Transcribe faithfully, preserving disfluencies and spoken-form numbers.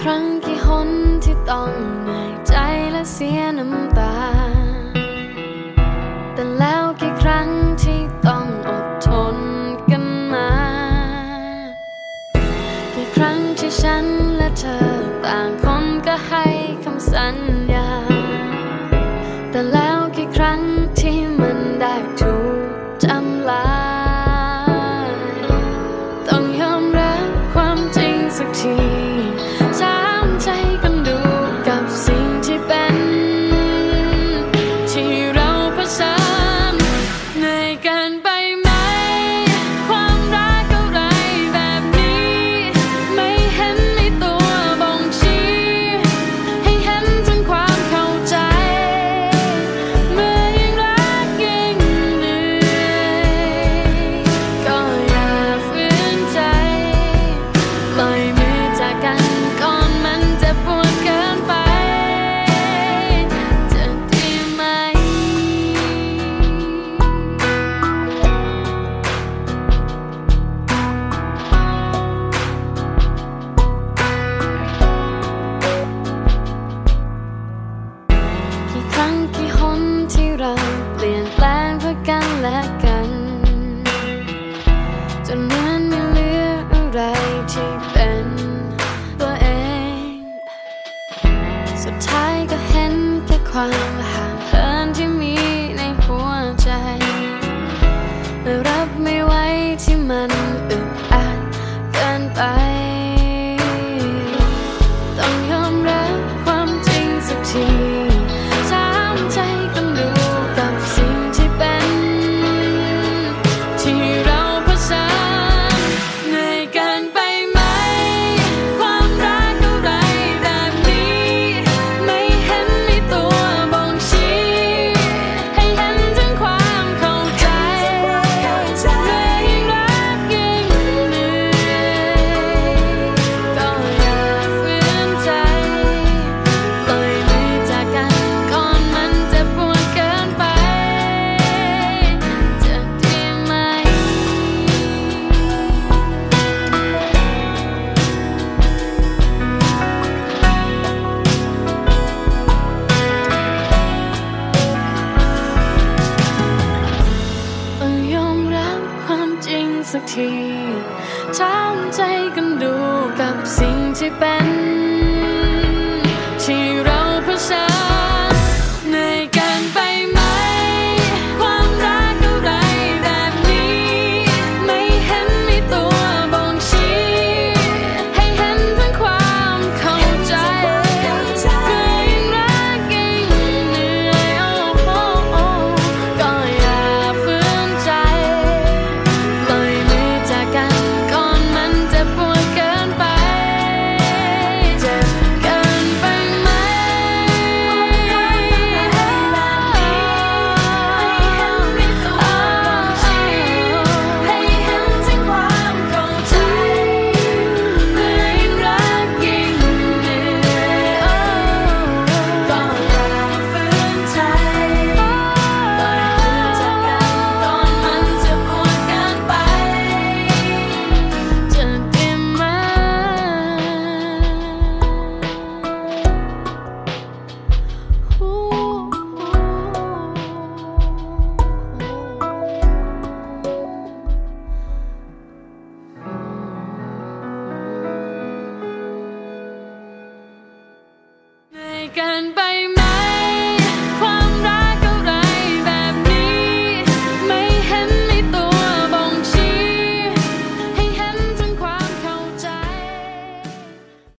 รั้งกี่หนที่ต้องเหนื่อยใจและเสียน้ำตาแต่แล้วกี่ครั้งที่ต้องอดทนกันมากี่ครั้งที่ฉันและเธอต่างคนก็ให้คำสัญญาแต่แล้วกี่ครั้งที่มันได้ถูกจำลาต้องยอมรับความจริงสักทีถามใจกันดูกับสิ่งที่เป็นที่เราเผชิญเหนื่อยเกินไปไหมความรักอะไรแบบนี้ไม่เห็นในตัวบ่งชี้ให้เห็นถึงความเข้าใจเมื่อยิ่งรักยิ่งเหนื่อยก็อย่าฝืนใจปล่อยมือจากกันก่อนมันจะปวดเกินไปจะดีไหมกี่ครั้งกี่หนที่เราเปลี่ยนแปลงเพื่อกันและกันจนเหมือนไม่เหลืออะไรที่เป็นตัวเองสุดท้ายก็เห็นแค่ความห่างเหินที่มีในหัวใจและรับไม่ไหวที่มันอึดอัดเกินไปต้องยอมรับความจริงสักทีถามใจกันดูกับสิ่งที่เป็นที่เราเผชิญเหนื่อยเกินไปไหมความรักอะไรแบบนี้ไม่เห็นในตัวบ่งชี้ให้เห็นถึงความเข้าใจเมื่อยิ่งรักยิ่งเหนื่อยก็อย่าฝืนใจปล่อยมือจากกันก่อนมันจะปวดเกินไปจะดีไหมต้องยอมรับความจริงสักทีถามใจกันดูกับสิ่งที่เป็น